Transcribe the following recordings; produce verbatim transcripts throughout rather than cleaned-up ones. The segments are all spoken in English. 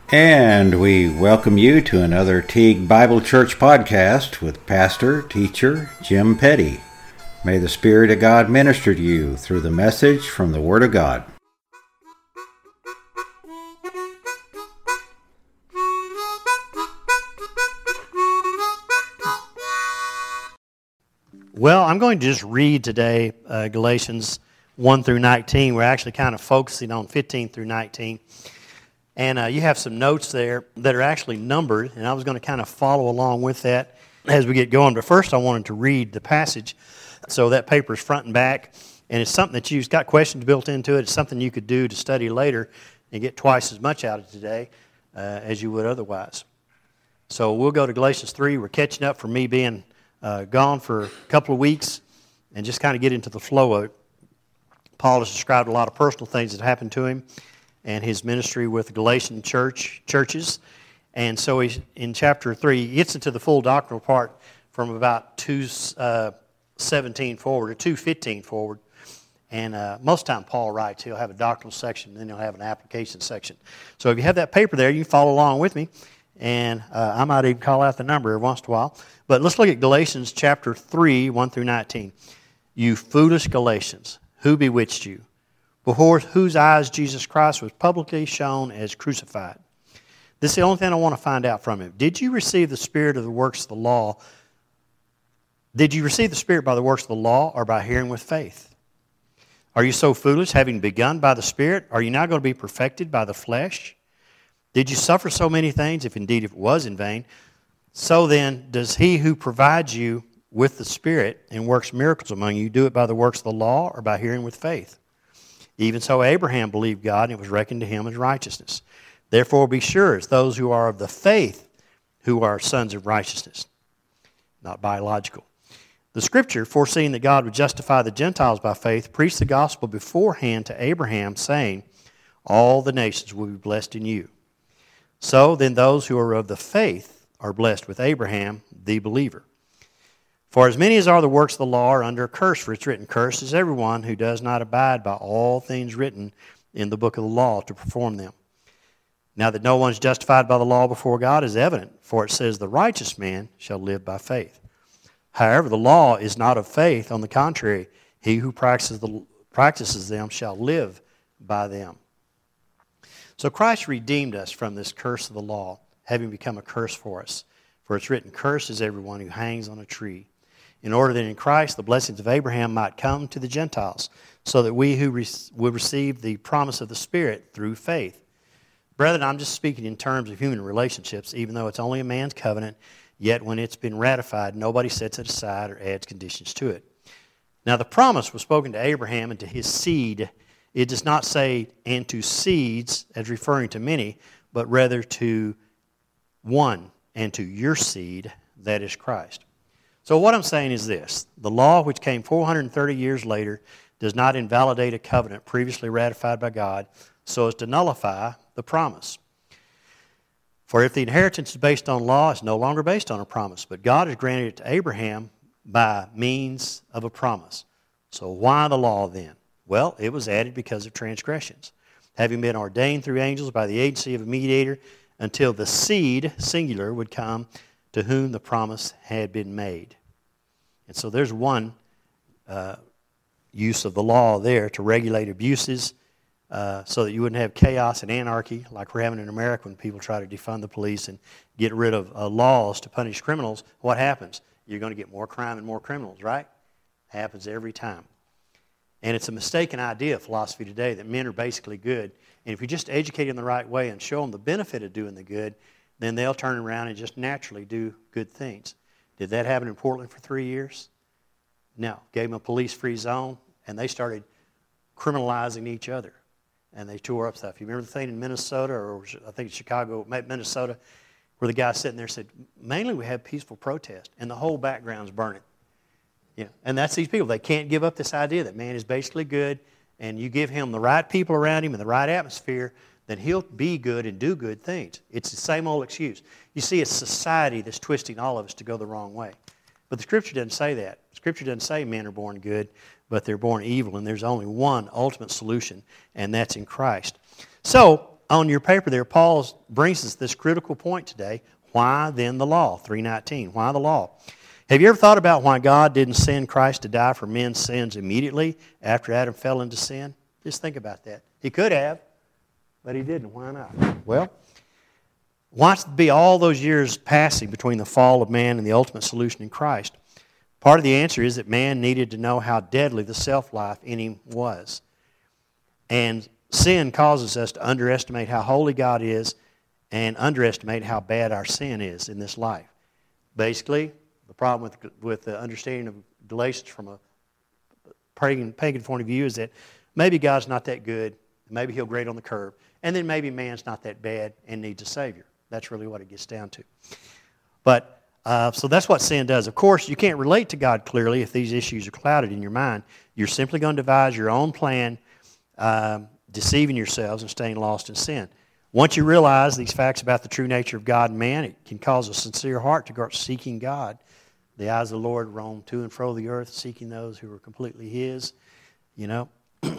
And we welcome you to another Teague Bible Church podcast with Pastor, Teacher Jim Petty. May the Spirit of God minister to you through the message from the Word of God. Well, I'm going to just read today uh, Galatians one through nineteen. We're actually kind of focusing on fifteen through nineteen. And uh, you have some notes there that are actually numbered, and I was going to kind of follow along with that as we get going. But first I wanted to read the passage. So that paper is front and back, and it's something that you've got questions built into it. It's something you could do to study later and get twice as much out of today uh, as you would otherwise. So we'll go to Galatians three. We're catching up for me being uh, gone for a couple of weeks and just kind of get into the flow of it. Paul has described a lot of personal things that happened to him and his ministry with the Galatian church churches. And so he's, in chapter three, he gets into the full doctrinal part from about two seventeen forward, or two fifteen forward. And uh, most of the time Paul writes, he'll have a doctrinal section, and then he'll have an application section. So if you have that paper there, you can follow along with me. And uh, I might even call out the number every once in a while. But let's look at Galatians chapter three, one through nineteen. You foolish Galatians, who bewitched you? Before whose eyes Jesus Christ was publicly shown as crucified. This is the only thing I want to find out from him. Did you receive the Spirit of the works of the law? Did you receive the Spirit by the works of the law or by hearing with faith? Are you so foolish, having begun by the Spirit? Are you now going to be perfected by the flesh? Did you suffer so many things, if indeed it was in vain? So then, does he who provides you with the Spirit and works miracles among you do it by the works of the law or by hearing with faith? Even so, Abraham believed God, and it was reckoned to him as righteousness. Therefore, be sure, as those who are of the faith, who are sons of righteousness, not biological. The Scripture, foreseeing that God would justify the Gentiles by faith, preached the gospel beforehand to Abraham, saying, all the nations will be blessed in you. So then those who are of the faith are blessed with Abraham, the believer. For as many as are the works of the law are under a curse, for it's written, cursed is everyone who does not abide by all things written in the book of the law to perform them. Now that no one is justified by the law before God is evident, for it says, the righteous man shall live by faith. However, the law is not of faith. On the contrary, he who practices, the, practices them shall live by them. So Christ redeemed us from this curse of the law, having become a curse for us. For it's written, cursed is everyone who hangs on a tree, in order that in Christ the blessings of Abraham might come to the Gentiles, so that we who re- would receive the promise of the Spirit through faith. Brethren, I'm just speaking in terms of human relationships, even though it's only a man's covenant, yet when it's been ratified, nobody sets it aside or adds conditions to it. Now the promise was spoken to Abraham and to his seed. It does not say, and to seeds, as referring to many, but rather to one, and to your seed, that is Christ. So what I'm saying is this. The law, which came four hundred thirty years later, does not invalidate a covenant previously ratified by God so as to nullify the promise. For if the inheritance is based on law, it's no longer based on a promise. But God has granted it to Abraham by means of a promise. So why the law then? Well, it was added because of transgressions, having been ordained through angels by the agency of a mediator until the seed, singular, would come to whom the promise had been made. And so there's one uh, use of the law there to regulate abuses uh, so that you wouldn't have chaos and anarchy like we're having in America when people try to defund the police and get rid of uh, laws to punish criminals. What happens? You're going to get more crime and more criminals, right? Happens every time. And it's a mistaken idea of philosophy today that men are basically good. And if you just educate them the right way and show them the benefit of doing the good, then they'll turn around and just naturally do good things. Did that happen in Portland for three years? No. Gave them a police-free zone, and they started criminalizing each other. And they tore up stuff. You remember the thing in Minnesota, or I think it's Chicago, Minnesota, where the guy sitting there said, mainly we have peaceful protest, and the whole background's burning. Yeah, and that's these people. They can't give up this idea that man is basically good, and you give him the right people around him and the right atmosphere, then he'll be good and do good things. It's the same old excuse. You see, it's society that's twisting all of us to go the wrong way. But the Scripture doesn't say that. Scripture doesn't say men are born good, but they're born evil, and there's only one ultimate solution, and that's in Christ. So, on your paper there, Paul brings us this critical point today. Why then the law? three nineteen. Why the law? Have you ever thought about why God didn't send Christ to die for men's sins immediately after Adam fell into sin? Just think about that. He could have, but he didn't. Why not? Well, why be all those years passing between the fall of man and the ultimate solution in Christ? Part of the answer is that man needed to know how deadly the self-life in him was. And sin causes us to underestimate how holy God is and underestimate how bad our sin is in this life. Basically, the problem with with the understanding of Galatians from a pagan, pagan point of view is that maybe God's not that good, maybe He'll grade on the curve, and then maybe man's not that bad and needs a Savior. That's really what it gets down to. But uh, so that's what sin does. Of course, you can't relate to God clearly if these issues are clouded in your mind. You're simply going to devise your own plan, um, deceiving yourselves and staying lost in sin. Once you realize these facts about the true nature of God and man, it can cause a sincere heart to go seeking God. The eyes of the Lord roam to and fro the earth, seeking those who are completely His. You know,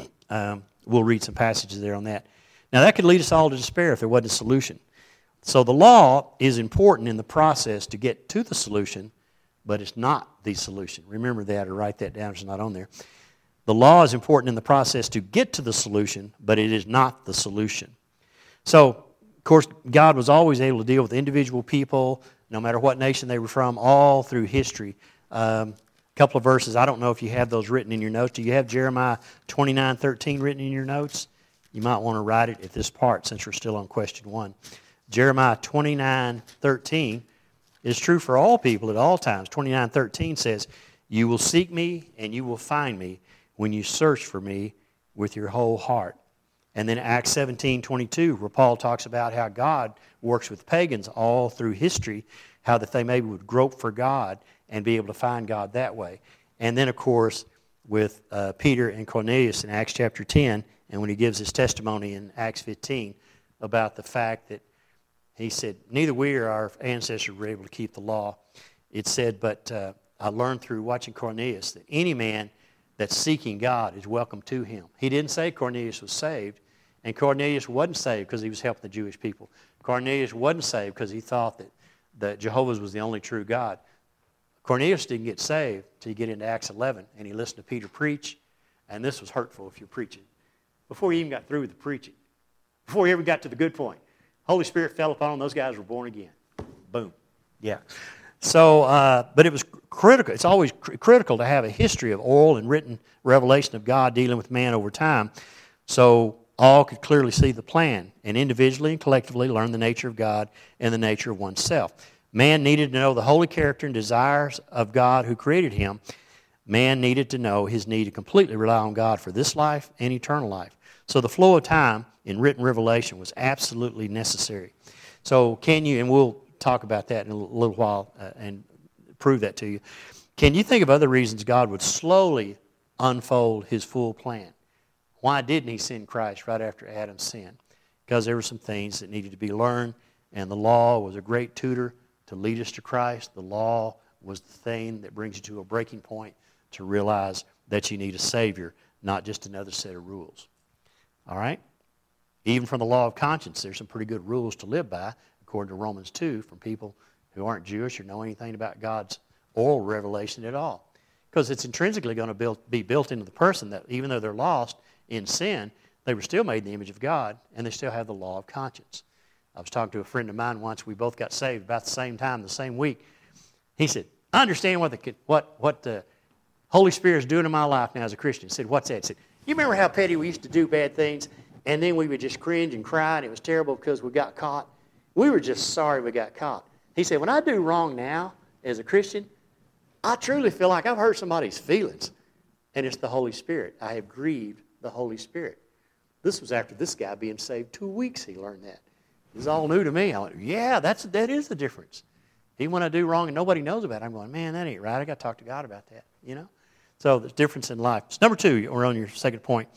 um, we'll read some passages there on that. Now, that could lead us all to despair if there wasn't a solution. So the law is important in the process to get to the solution, but it's not the solution. Remember that or write that down. It's not on there. The law is important in the process to get to the solution, but it is not the solution. So, of course, God was always able to deal with individual people, no matter what nation they were from, all through history. Um, a couple of verses, I don't know if you have those written in your notes. Do you have Jeremiah twenty-nine thirteen written in your notes? You might want to write it at this part since we're still on question one. Jeremiah twenty-nine thirteen is true for all people at all times. twenty-nine thirteen says, "You will seek me and you will find me when you search for me with your whole heart." And then Acts seventeen twenty-two, where Paul talks about how God works with pagans all through history, how that they maybe would grope for God and be able to find God that way. And then, of course, with uh, Peter and Cornelius in Acts chapter ten, and when he gives his testimony in Acts fifteen about the fact that he said, neither we or our ancestors were able to keep the law. It said, but uh, I learned through watching Cornelius that any man that's seeking God is welcome to him. He didn't say Cornelius was saved, and Cornelius wasn't saved because he was helping the Jewish people. Cornelius wasn't saved because he thought that, that Jehovah was the only true God. Cornelius didn't get saved until you get into Acts eleven, and he listened to Peter preach, and this was hurtful if you're preaching. Before he even got through with the preaching, before he ever got to the good point, Holy Spirit fell upon them, those guys were born again. Boom. Yeah. So, uh, but it was critical. It's always cr- critical to have a history of oral and written revelation of God dealing with man over time, so all could clearly see the plan and individually and collectively learn the nature of God and the nature of oneself. Man needed to know the holy character and desires of God who created him. Man needed to know his need to completely rely on God for this life and eternal life. So the flow of time in written revelation was absolutely necessary. So can you, and we'll talk about that in a little while uh, and prove that to you. Can you think of other reasons God would slowly unfold his full plan? Why didn't he send Christ right after Adam's sin? Because there were some things that needed to be learned, and the law was a great tutor to lead us to Christ. The law was the thing that brings you to a breaking point to realize that you need a Savior, not just another set of rules. All right? Even from the law of conscience, there's some pretty good rules to live by, according to Romans two, from people who aren't Jewish or know anything about God's oral revelation at all. Because it's intrinsically going to build, be built into the person that even though they're lost in sin, they were still made in the image of God, and they still have the law of conscience. I was talking to a friend of mine once. We both got saved about the same time, the same week. He said, I understand what the, what, what the Holy Spirit is doing in my life now as a Christian. I said, what's that? He said, you remember how petty we used to do bad things, and then we would just cringe and cry, and it was terrible because we got caught? We were just sorry we got caught. He said, when I do wrong now as a Christian, I truly feel like I've hurt somebody's feelings, and it's the Holy Spirit. I have grieved the Holy Spirit. This was after this guy being saved two weeks he learned that. It was all new to me. I went, yeah, that's, that is the difference. Even when I do wrong and nobody knows about it, I'm going, man, that ain't right. I got to talk to God about that, you know? So there's difference in life. So number two, we're on your second point.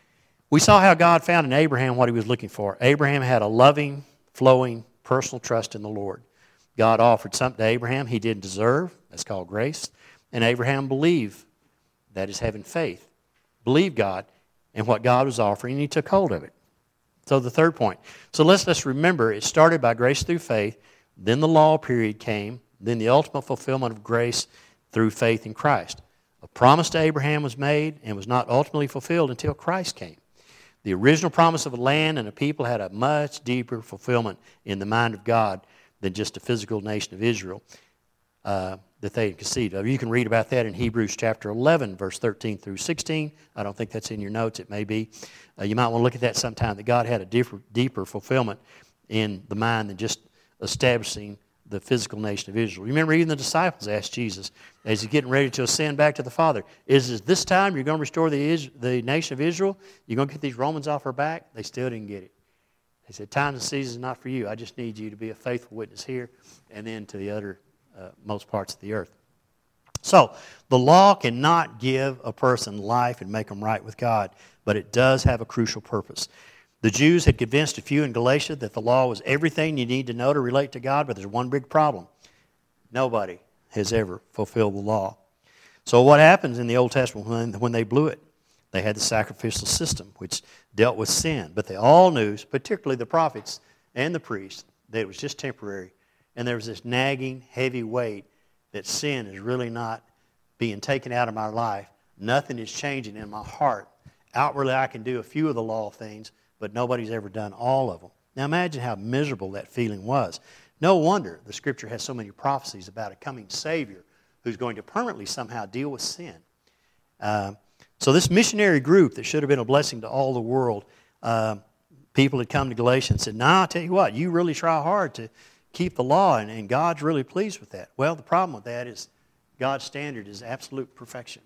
We saw how God found in Abraham what he was looking for. Abraham had a loving, flowing, personal trust in the Lord. God offered something to Abraham he didn't deserve. That's called grace. And Abraham believed. That is having faith. Believed God and what God was offering, and he took hold of it. So the third point. So let's, let's remember, it started by grace through faith, then the law period came, then the ultimate fulfillment of grace through faith in Christ. A promise to Abraham was made and was not ultimately fulfilled until Christ came. The original promise of a land and a people had a much deeper fulfillment in the mind of God than just a physical nation of Israel uh, that they had conceived of. You can read about that in Hebrews chapter eleven, verse thirteen through sixteen. I don't think that's in your notes. It may be. Uh, you might want to look at that sometime, that God had a deeper, deeper fulfillment in the mind than just establishing the physical nation of Israel. You remember even the disciples asked Jesus, as he's getting ready to ascend back to the Father, is it this time you're going to restore the, the nation of Israel? You're going to get these Romans off our back? They still didn't get it. They said, times and seasons not for you. I just need you to be a faithful witness here and then to the other uh, most parts of the earth. So, the law cannot give a person life and make them right with God, but it does have a crucial purpose. The Jews had convinced a few in Galatia that the law was everything you need to know to relate to God, but there's one big problem. Nobody has ever fulfilled the law. So what happens in the Old Testament when, when they blew it? They had the sacrificial system, which dealt with sin. But they all knew, particularly the prophets and the priests, that it was just temporary. And there was this nagging, heavy weight that sin is really not being taken out of my life. Nothing is changing in my heart. Outwardly, I can do a few of the law things, but nobody's ever done all of them. Now imagine how miserable that feeling was. No wonder the Scripture has so many prophecies about a coming Savior who's going to permanently somehow deal with sin. Uh, so this missionary group that should have been a blessing to all the world, uh, people had come to Galatia and said, nah, I'll tell you what, you really try hard to keep the law, and, and God's really pleased with that. Well, the problem with that is God's standard is absolute perfection.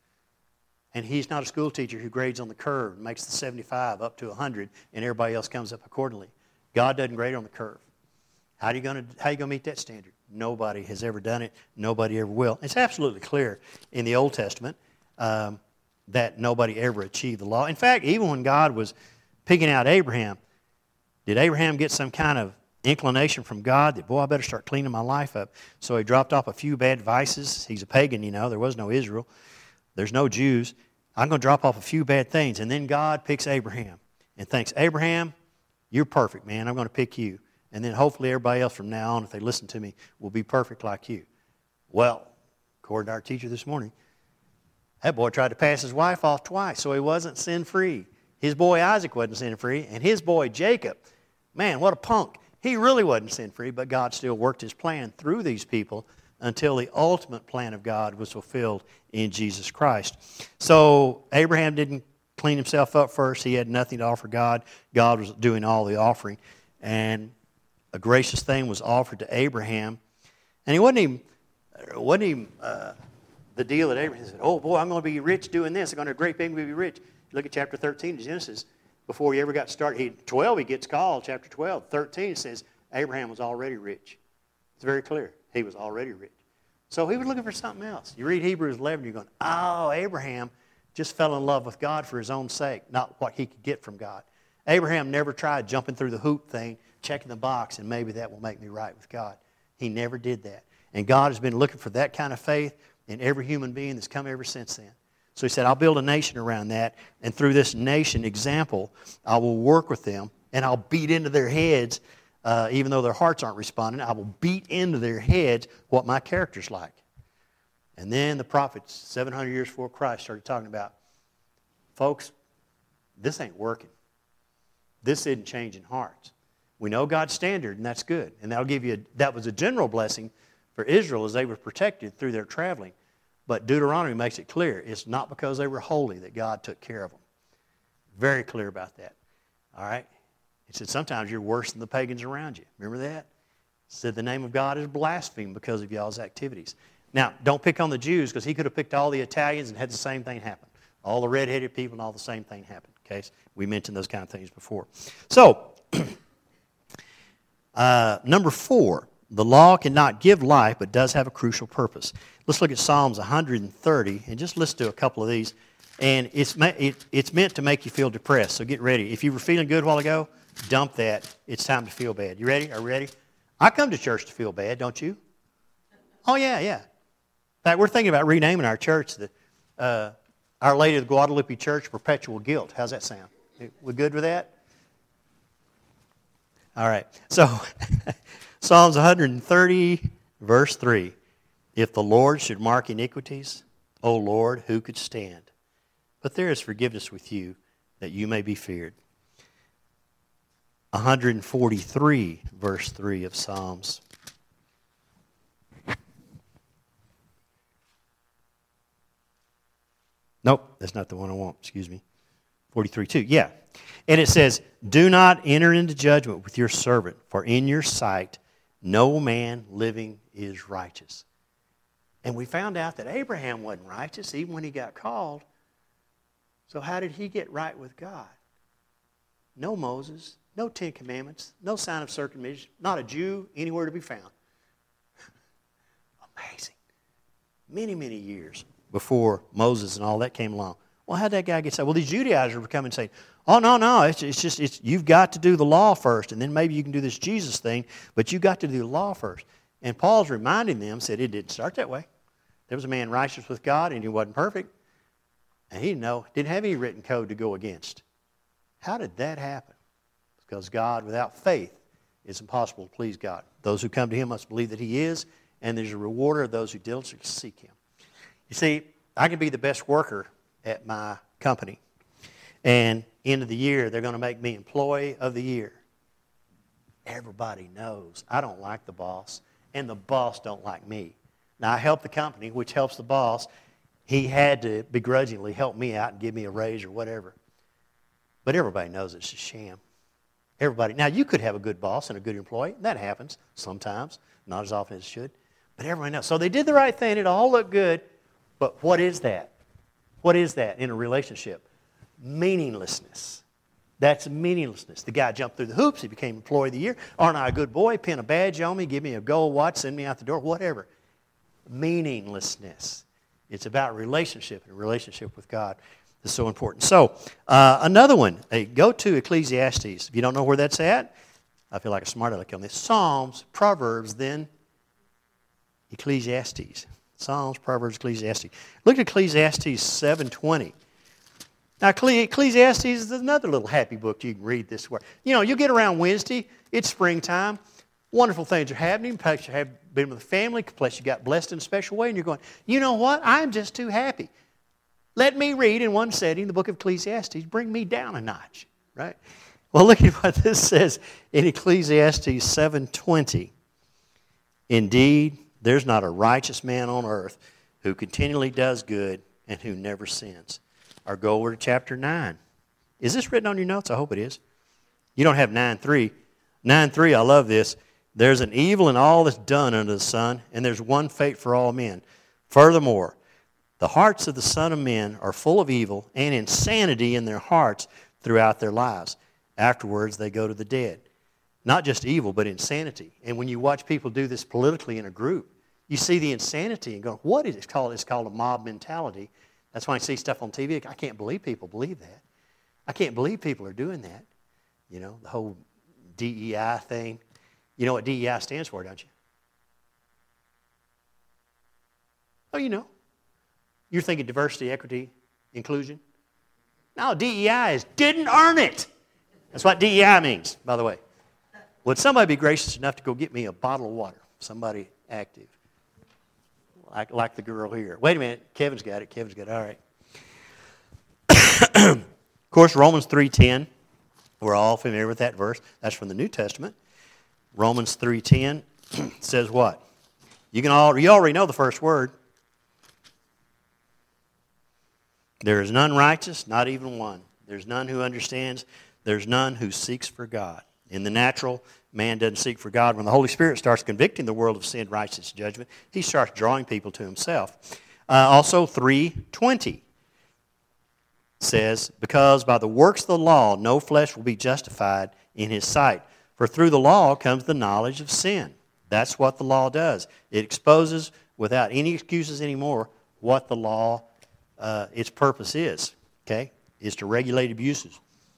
And He's not a school teacher who grades on the curve and makes the seventy-five up to one hundred and everybody else comes up accordingly. God doesn't grade on the curve. How are you going to, how are you going to meet that standard? Nobody has ever done it. Nobody ever will. It's absolutely clear in the Old Testament um, that nobody ever achieved the law. In fact, even when God was picking out Abraham, did Abraham get some kind of inclination from God that, boy, I better start cleaning my life up? So he dropped off a few bad vices. He's a pagan, you know. There was no Israel. There's no Jews. I'm going to drop off a few bad things. And then God picks Abraham and thinks, Abraham, you're perfect, man. I'm going to pick you. And then hopefully everybody else from now on, if they listen to me, will be perfect like you. Well, according to our teacher this morning, that boy tried to pass his wife off twice, so he wasn't sin-free. His boy Isaac wasn't sin-free, and his boy Jacob, man, what a punk. He really wasn't sin-free, but God still worked His plan through these people until the ultimate plan of God was fulfilled in Jesus Christ. So Abraham didn't clean himself up first. He had nothing to offer God. God was doing all the offering. And a gracious thing was offered to Abraham. And he wasn't even, wasn't even uh, the deal that Abraham said, oh boy, I'm going to be rich doing this. I'm going to have a great big be rich. Look at chapter thirteen of Genesis. Before he ever got started, he, twelve he gets called, chapter twelve. thirteen says Abraham was already rich. It's very clear. He was already rich. So he was looking for something else. You read Hebrews eleven, you're going, oh, Abraham just fell in love with God for his own sake, not what he could get from God. Abraham never tried jumping through the hoop thing, checking the box, and maybe that will make me right with God. He never did that. And God has been looking for that kind of faith in every human being that's come ever since then. So He said, I'll build a nation around that, and through this nation example, I will work with them, and I'll beat into their heads, uh, even though their hearts aren't responding, I will beat into their heads what my character's like. And then the prophets, seven hundred years before Christ, started talking about, folks, this ain't working. This isn't changing hearts. We know God's standard, and that's good. And that'll give you a, that was a general blessing for Israel as they were protected through their traveling. But Deuteronomy makes it clear it's not because they were holy that God took care of them. Very clear about that. All right? It said sometimes you're worse than the pagans around you. Remember that? It said the name of God is blasphemed because of y'all's activities. Now, don't pick on the Jews because He could have picked all the Italians and had the same thing happen. All the red-headed people and all the same thing happened. Okay? We mentioned those kind of things before. So, uh, number four, the law cannot give life but does have a crucial purpose. Let's look at Psalms one hundred thirty and just listen to a couple of these. And it's, it, it's meant to make you feel depressed, so get ready. If you were feeling good a while ago, dump that. It's time to feel bad. You ready? Are we ready? I come to church to feel bad, don't you? Oh, yeah, yeah. In fact, we're thinking about renaming our church the uh, Our Lady of the Guadalupe Church Perpetual Guilt. How's that sound? We good with that? All right. So, Psalms one thirty, verse three. If the Lord should mark iniquities, O Lord, who could stand? But there is forgiveness with you, that you may be feared. one forty-three, verse three of Psalms. Nope, that's not the one I want. Excuse me. forty-three two, yeah. And it says, do not enter into judgment with your servant, for in your sight no man living is righteous. And we found out that Abraham wasn't righteous even when he got called. So how did he get right with God? No Moses, no Ten Commandments, no sign of circumcision, not a Jew anywhere to be found. Amazing. Many, many years before Moses and all that came along. Well, how'd that guy get saved? Well, these Judaizers were coming and saying, oh, no, no, it's, it's just, it's, you've got to do the law first, and then maybe you can do this Jesus thing, but you've got to do the law first. And Paul's reminding them, said it didn't start that way. There was a man righteous with God, and he wasn't perfect, and he didn't know, didn't have any written code to go against. How did that happen? Because God, without faith, it's impossible to please God. Those who come to Him must believe that He is, and there's a rewarder of those who diligently seek Him. You see, I can be the best worker at my company, and end of the year, they're going to make me Employee of the Year. Everybody knows I don't like the boss, and the boss don't like me. Now, I help the company, which helps the boss. He had to begrudgingly help me out and give me a raise or whatever. But everybody knows it's a sham. Everybody. Now, you could have a good boss and a good employee. That happens sometimes, not as often as it should. But everybody knows. So they did the right thing. It all looked good. But what is that? What is that in a relationship? Meaninglessness. That's meaninglessness. The guy jumped through the hoops. He became Employee of the Year. Aren't I a good boy? Pin a badge on me. Give me a gold watch. Send me out the door. Whatever. Meaninglessness. It's about relationship, and relationship with God is so important. So, uh, another one. Hey, go to Ecclesiastes. If you don't know where that's at, I feel like a smart aleck on this. Psalms, Proverbs, then Ecclesiastes. Psalms, Proverbs, Ecclesiastes. Look at Ecclesiastes seven twenty. Now, Ecclesiastes is another little happy book you can read this way. You know, you get around Wednesday, it's springtime, wonderful things are happening, plus you have been with the family, plus you got blessed in a special way, and you're going, you know what, I'm just too happy. Let me read in one setting the book of Ecclesiastes, bring me down a notch, right? Well, look at what this says in Ecclesiastes seven twenty. Indeed, there's not a righteous man on earth who continually does good and who never sins. Or go over to chapter nine. Is this written on your notes? I hope it is. You don't have nine three. nine three, I love this. There's an evil in all that's done under the sun, and there's one fate for all men. Furthermore, the hearts of the Son of Men are full of evil and insanity in their hearts throughout their lives. Afterwards, they go to the dead. Not just evil, but insanity. And when you watch people do this politically in a group, you see the insanity and go, what is it called? It's called a mob mentality. That's why I see stuff on T V. I can't believe people believe that. I can't believe people are doing that. You know, the whole D E I thing. You know what D E I stands for, don't you? Oh, you know. You're thinking diversity, equity, inclusion. No, D E I is didn't earn it. That's what D E I means, by the way. Would somebody be gracious enough to go get me a bottle of water? Somebody active. Like, like the girl here. Wait a minute. Kevin's got it. Kevin's got it. All right. Of course, Romans three ten. We're all familiar with that verse. That's from the New Testament. Romans three ten says what? You can all you already know the first word. There is none righteous, not even one. There's none who understands. There's none who seeks for God. In the natural, man doesn't seek for God. When the Holy Spirit starts convicting the world of sin, righteousness, judgment, He starts drawing people to Himself. Uh, also, three twenty says, because by the works of the law, no flesh will be justified in His sight. For through the law comes the knowledge of sin. That's what the law does. It exposes, without any excuses anymore, what the law, uh, its purpose is. Okay? Is to regulate abuses.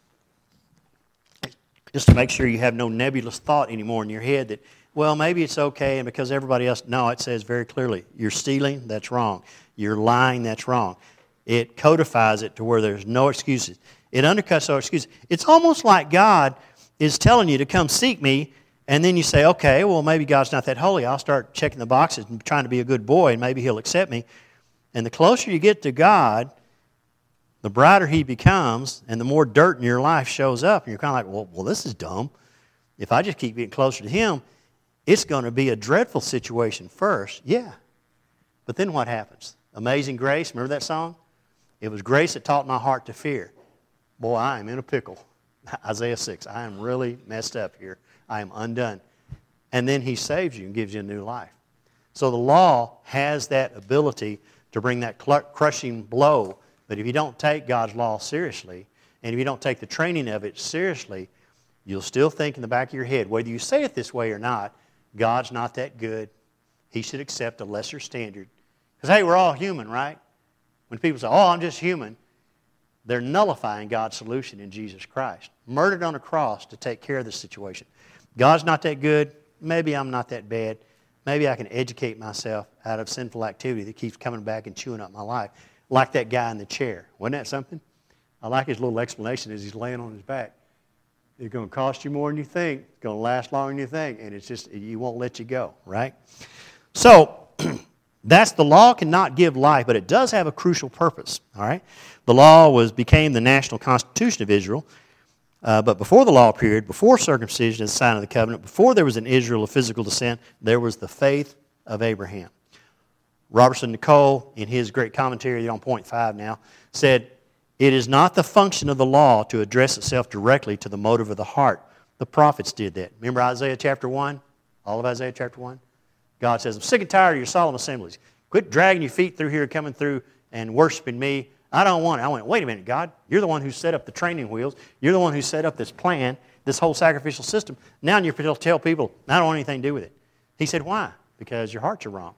Just to make sure you have no nebulous thought anymore in your head that, well, maybe it's okay, and because everybody else, no, it says very clearly, you're stealing, that's wrong. You're lying, that's wrong. It codifies it to where there's no excuses. It undercuts those excuses. It's almost like God is telling you to come seek me, and then you say, okay, well, maybe God's not that holy. I'll start checking the boxes and trying to be a good boy, and maybe He'll accept me. And the closer you get to God, the brighter He becomes, and the more dirt in your life shows up. And you're kind of like, well, well, this is dumb. If I just keep getting closer to Him, it's going to be a dreadful situation first. Yeah. But then what happens? Amazing Grace, remember that song? It was grace that taught my heart to fear. Boy, I am in a pickle. Isaiah six, I am really messed up here. I am undone. And then He saves you and gives you a new life. So the law has that ability to bring that crushing blow. But if you don't take God's law seriously, and if you don't take the training of it seriously, you'll still think in the back of your head, whether you say it this way or not, God's not that good. He should accept a lesser standard. Because, hey, we're all human, right? When people say, oh, I'm just human, they're nullifying God's solution in Jesus Christ. Murdered on a cross to take care of this situation. God's not that good. Maybe I'm not that bad. Maybe I can educate myself out of sinful activity that keeps coming back and chewing up my life. Like that guy in the chair. Wasn't that something? I like his little explanation as he's laying on his back. It's going to cost you more than you think. It's going to last longer than you think. And it's just, you won't let you go, right? So, that's the law cannot give life, but it does have a crucial purpose, all right? The law was became the national constitution of Israel. Uh, but before the law period, before circumcision as a sign of the covenant, before there was an Israel of physical descent, there was the faith of Abraham. Robertson Nicole, in his great commentary on point five now, said, it is not the function of the law to address itself directly to the motive of the heart. The prophets did that. Remember Isaiah chapter one? All of Isaiah chapter one? God says, I'm sick and tired of your solemn assemblies. Quit dragging your feet through here, coming through and worshiping me. I don't want it. I went, wait a minute, God. You're the one who set up the training wheels. You're the one who set up this plan, this whole sacrificial system. Now you're going to tell people, I don't want anything to do with it. He said, why? Because your hearts are wrong.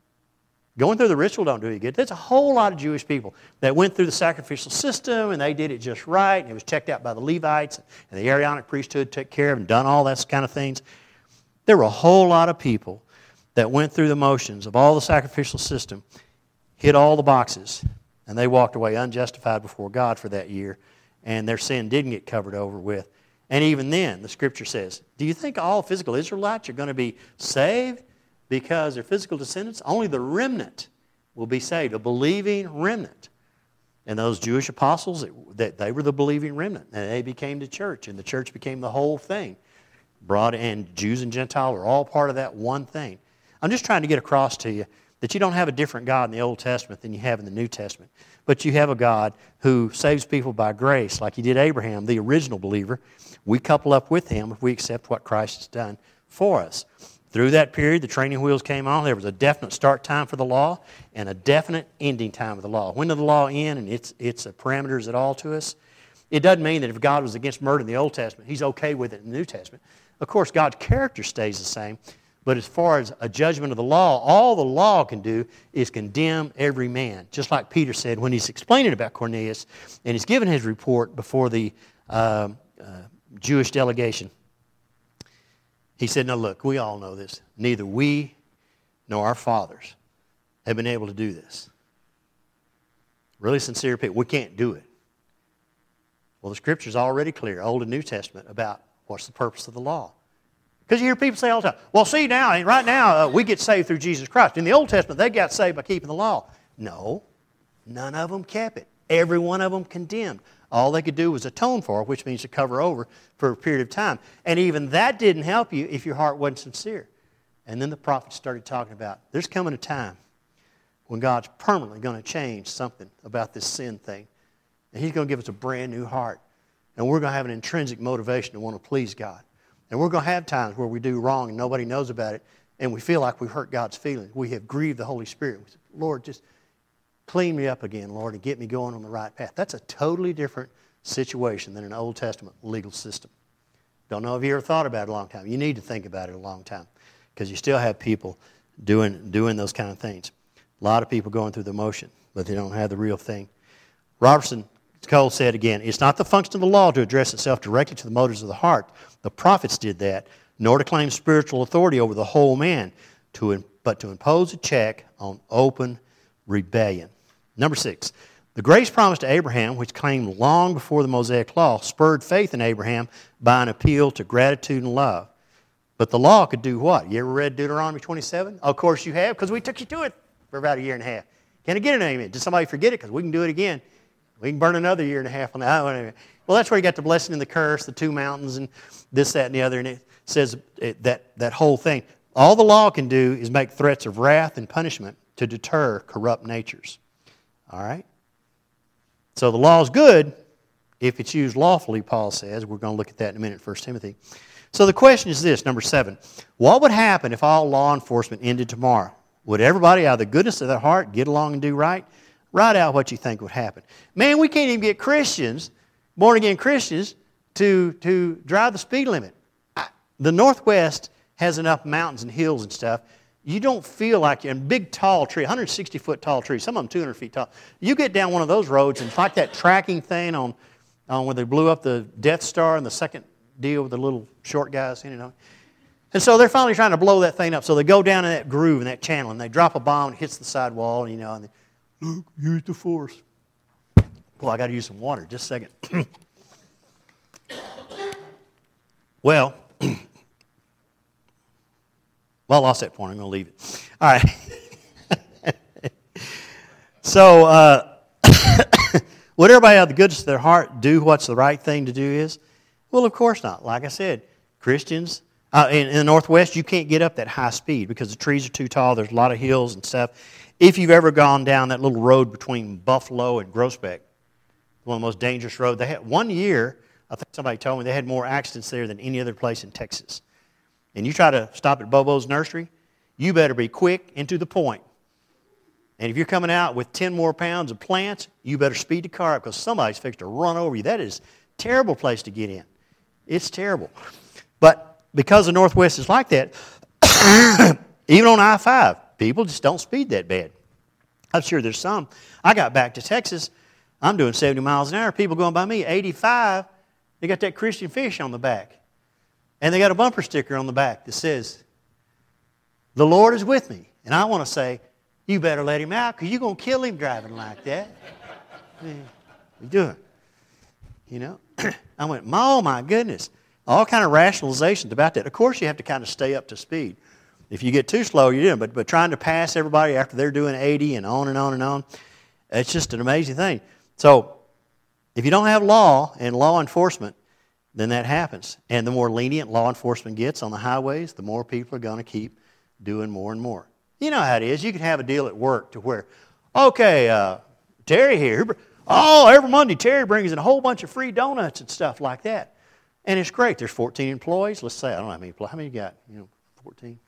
Going through the ritual don't do you good. There's a whole lot of Jewish people that went through the sacrificial system and they did it just right, and it was checked out by the Levites, and the Aaronic priesthood took care of and done all that kind of things. There were a whole lot of people that went through the motions of all the sacrificial system, hit all the boxes, and they walked away unjustified before God for that year, and their sin didn't get covered over with. And even then, the Scripture says, do you think all physical Israelites are going to be saved because they're physical descendants? Only the remnant will be saved, a believing remnant. And those Jewish apostles, that they were the believing remnant, and they became the church, and the church became the whole thing. Broad and Jews and Gentiles are all part of that one thing. I'm just trying to get across to you that you don't have a different God in the Old Testament than you have in the New Testament. But you have a God who saves people by grace, like He did Abraham, the original believer. We couple up with Him if we accept what Christ has done for us. Through that period, the training wheels came on. There was a definite start time for the law and a definite ending time of the law. When did the law end and its, its parameters at all to us? It doesn't mean that if God was against murder in the Old Testament, He's okay with it in the New Testament. Of course, God's character stays the same. But as far as a judgment of the law, all the law can do is condemn every man. Just like Peter said when he's explaining about Cornelius and he's given his report before the uh, uh, Jewish delegation. He said, no, look, we all know this. Neither we nor our fathers have been able to do this. Really sincere people, we can't do it. Well, the Scripture's already clear, Old and New Testament, about what's the purpose of the law. Because you hear people say all the time, well, see now, and right now, uh, we get saved through Jesus Christ. In the Old Testament, they got saved by keeping the law. No, none of them kept it. Every one of them condemned. All they could do was atone for it, which means to cover over for a period of time. And even that didn't help you if your heart wasn't sincere. And then the prophets started talking about, there's coming a time when God's permanently going to change something about this sin thing. And He's going to give us a brand new heart. And we're going to have an intrinsic motivation to want to please God. And we're going to have times where we do wrong and nobody knows about it, and we feel like we've hurt God's feelings. We have grieved the Holy Spirit. We say, Lord, just clean me up again, Lord, and get me going on the right path. That's a totally different situation than an Old Testament legal system. Don't know if you ever thought about it a long time. You need to think about it a long time because you still have people doing, doing those kind of things. A lot of people going through the motion, but they don't have the real thing. Robertson Cole said again, it's not the function of the law to address itself directly to the motives of the heart. The prophets did that, nor to claim spiritual authority over the whole man, to, but to impose a check on open rebellion. Number six, The grace promised to Abraham, which came long before the Mosaic law, spurred faith in Abraham by an appeal to gratitude and love. But the law could do what? You ever read Deuteronomy twenty-seven? Of course you have, because we took you to it for about a year and a half. Can I get an amen? Did somebody forget it? Because we can do it again. We can burn another year and a half on that. Well, that's where you got the blessing and the curse, the two mountains, and this, that, and the other. And it says it, that, that whole thing. All the law can do is make threats of wrath and punishment to deter corrupt natures. All right? So the law is good if it's used lawfully, Paul says. We're going to look at that in a minute in First Timothy. So the question is this, number seven. What would happen if all law enforcement ended tomorrow? Would everybody out of the goodness of their heart get along and do right? Write out what you think would happen. Man, we can't even get Christians, born-again Christians, to, to drive the speed limit. I, the Northwest has enough mountains and hills and stuff. You don't feel like you're in big, tall tree, one hundred sixty foot tall trees, some of them two hundred feet tall. You get down one of those roads, and it's like that tracking thing on, on where they blew up the Death Star and the second deal with the little short guys, you know. And so they're finally trying to blow that thing up. So they go down in that groove, in that channel, and they drop a bomb, and it hits the sidewall, you know, and they, look, use the force. Well, I got to use some water. Just a second. well, well, I lost that point. I'm going to leave it. All right. so, uh, would everybody out of the goodness of their heart do what's the right thing to do is? Well, of course not. Like I said, Christians, uh, in, in the Northwest, you can't get up that high speed because the trees are too tall. There's a lot of hills and stuff. If you've ever gone down that little road between Buffalo and Groesbeck, one of the most dangerous roads, they had one year, I think somebody told me, they had more accidents there than any other place in Texas. And you try to stop at Bobo's Nursery, you better be quick and to the point. And if you're coming out with ten more pounds of plants, you better speed the car up because somebody's fixed to run over you. That is a terrible place to get in. It's terrible. But because the Northwest is like that, even on I five, people just don't speed that bad. I'm sure there's some. I got back to Texas. I'm doing seventy miles an hour. People going by me, eighty-five. They got that Christian fish on the back. And they got a bumper sticker on the back that says, "The Lord is with me." And I want to say, you better let him out because you're going to kill him driving like that. What are you doing? You know? I went, oh my goodness. All kind of rationalizations about that. Of course you have to kind of stay up to speed. If you get too slow, you're doing. But but trying to pass everybody after they're doing eighty and on and on and on, it's just an amazing thing. So if you don't have law and law enforcement, then that happens. And the more lenient law enforcement gets on the highways, the more people are going to keep doing more and more. You know how it is. You can have a deal at work to where, okay, uh, Terry here, oh, every Monday Terry brings in a whole bunch of free donuts and stuff like that. And it's great. There's fourteen employees. Let's say, I don't know how many employees. How many you got? You know, fourteen?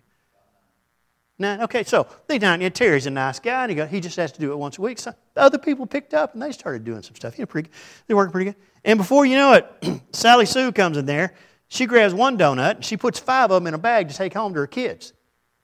Nine. Okay, so they down. Yeah, Terry's a nice guy, and he, got, he just has to do it once a week. So other people picked up, and they started doing some stuff. You know, pretty, they're working pretty good. And before you know it, Sally Sue comes in there. She grabs one donut, and she puts five of them in a bag to take home to her kids.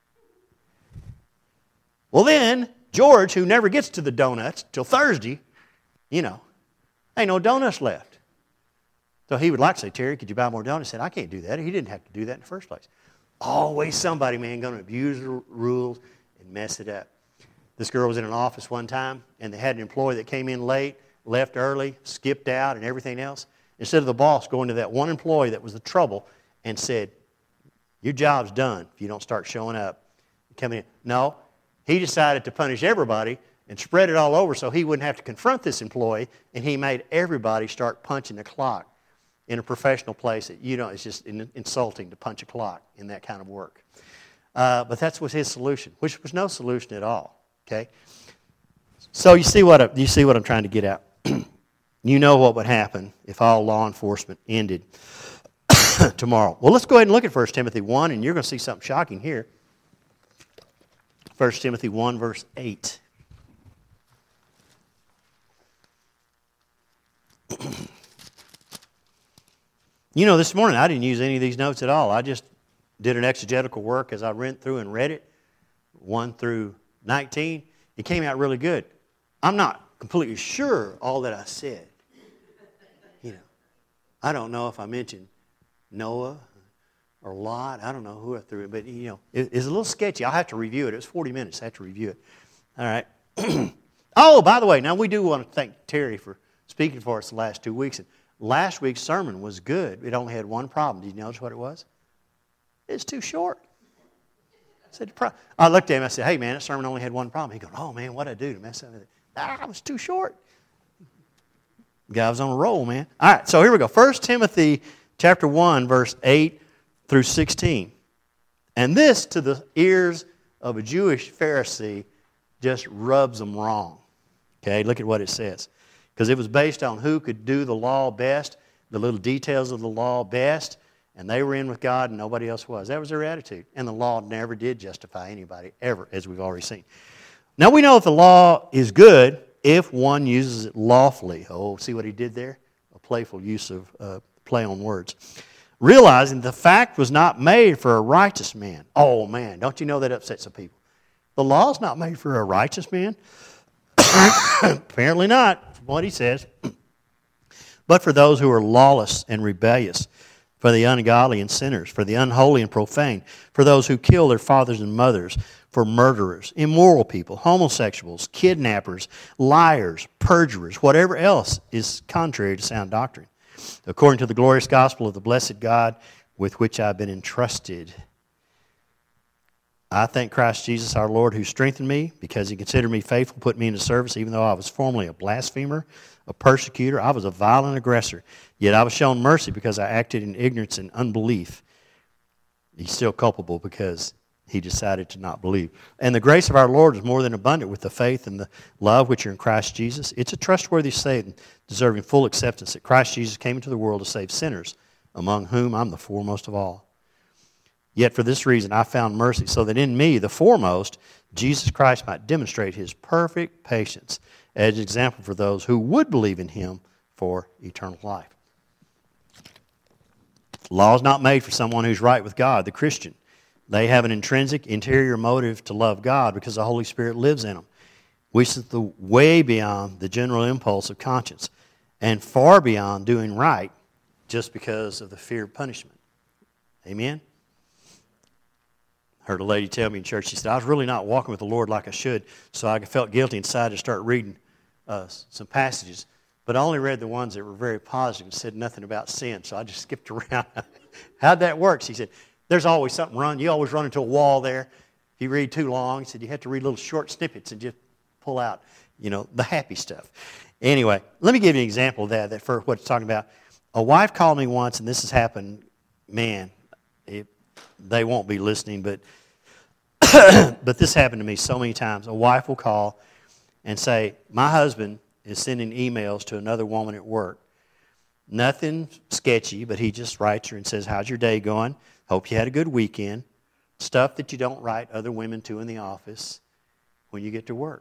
Well, then, George, who never gets to the donuts till Thursday, you know, ain't no donuts left. So he would like to say, Terry, could you buy more donuts? He said, I can't do that. He didn't have to do that in the first place. Always somebody, man, going to abuse the rules and mess it up. This girl was in an office one time, and they had an employee that came in late, left early, skipped out, and everything else. Instead of the boss going to that one employee that was the trouble and said, your job's done if you don't start showing up. Coming in. No, he decided to punish everybody and spread it all over so he wouldn't have to confront this employee, and he made everybody start punching the clock. In a professional place, that you know, it's just insulting to punch a clock in that kind of work. Uh, but that was his solution, which was no solution at all. Okay, so you see what I, you see what I'm trying to get at. You know what would happen if all law enforcement ended tomorrow. Well, let's go ahead and look at First Timothy one, and you're going to see something shocking here. First Timothy one, verse eight. You know, this morning I didn't use any of these notes at all. I just did an exegetical work as I went through and read it, one through nineteen. It came out really good. I'm not completely sure all that I said. You know, I don't know if I mentioned Noah or Lot. I don't know who I threw it, but, you know, it, it's a little sketchy. I'll have to review it. It was forty minutes. I have to review it. All right. Oh, by the way, now we do want to thank Terry for speaking for us the last two weeks. And last week's sermon was good. It only had one problem. Did you notice what it was? It's too short. I said, I looked at him. I said, hey, man, that sermon only had one problem. He goes, oh, man, what'd I do to mess up with it? Ah, it was too short. The guy was on a roll, man. All right, so here we go. First Timothy chapter one, verse eight through sixteen. And this, to the ears of a Jewish Pharisee, just rubs them wrong. Okay, look at what it says. Because it was based on who could do the law best, the little details of the law best, and they were in with God and nobody else was. That was their attitude. And the law never did justify anybody, ever, as we've already seen. Now we know if the law is good if one uses it lawfully. Oh, see what he did there? A playful use of uh, play on words. Realizing the fact was not made for a righteous man. Oh, man, don't you know that upsets some people? The law is not made for a righteous man. Apparently not, from what he says. But for those who are lawless and rebellious, for the ungodly and sinners, for the unholy and profane, for those who kill their fathers and mothers, for murderers, immoral people, homosexuals, kidnappers, liars, perjurers, whatever else is contrary to sound doctrine, according to the glorious gospel of the blessed God with which I've been entrusted. I thank Christ Jesus our Lord, who strengthened me because he considered me faithful, put me into service, even though I was formerly a blasphemer, a persecutor. I was a violent aggressor. Yet I was shown mercy because I acted in ignorance and unbelief. He's still culpable because he decided to not believe. And the grace of our Lord is more than abundant with the faith and the love which are in Christ Jesus. It's a trustworthy saying, deserving full acceptance, that Christ Jesus came into the world to save sinners, among whom I'm the foremost of all. Yet for this reason I found mercy, so that in me, the foremost, Jesus Christ might demonstrate his perfect patience as an example for those who would believe in him for eternal life. Law is not made for someone who's right with God, the Christian. They have an intrinsic, interior motive to love God because the Holy Spirit lives in them, which is the way beyond the general impulse of conscience and far beyond doing right just because of the fear of punishment. Amen? Heard a lady tell me in church, she said, I was really not walking with the Lord like I should, so I felt guilty and decided to start reading uh, some passages, but I only read the ones that were very positive and said nothing about sin, so I just skipped around. How'd that work? She said, there's always something run. You always run into a wall there. If you read too long, he said you have to read little short snippets and just pull out, you know, the happy stuff. Anyway, let me give you an example of that, that for what it's talking about. A wife called me once, and this has happened, man, it, they won't be listening, but but this happened to me so many times. A wife will call and say, my husband is sending emails to another woman at work. Nothing sketchy, but he just writes her and says, how's your day going? Hope you had a good weekend. Stuff that you don't write other women to in the office when you get to work.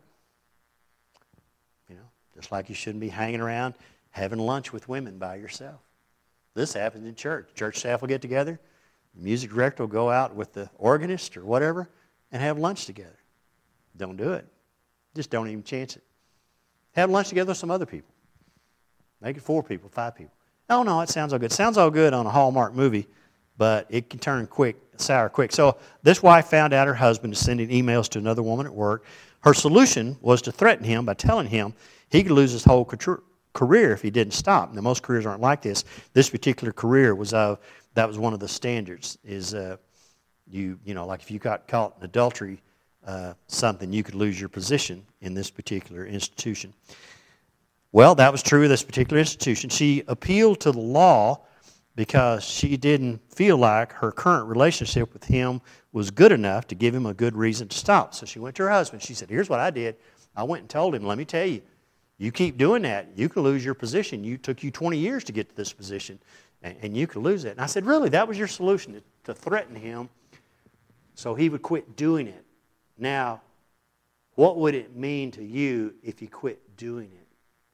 You know, just like you shouldn't be hanging around having lunch with women by yourself. This happens in church. Church staff will get together. The music director will go out with the organist or whatever and have lunch together. Don't do it. Just don't even chance it. Have lunch together with some other people. Make it four people, five people. Oh, no, it sounds all good. It sounds all good on a Hallmark movie, but it can turn quick, sour quick. So this wife found out her husband is sending emails to another woman at work. Her solution was to threaten him by telling him he could lose his whole career if he didn't stop. Now, most careers aren't like this. This particular career was of, that was one of the standards, is uh, you, you know, like if you got caught in adultery, uh, something, you could lose your position in this particular institution. Well, that was true of this particular institution. She appealed to the law because she didn't feel like her current relationship with him was good enough to give him a good reason to stop. So she went to her husband. She said, here's what I did. I went and told him, let me tell you, you keep doing that, you could lose your position. You took you twenty years to get to this position, and, and you could lose it. And I said, really, that was your solution, to, to threaten him so he would quit doing it. Now, what would it mean to you if he quit doing it?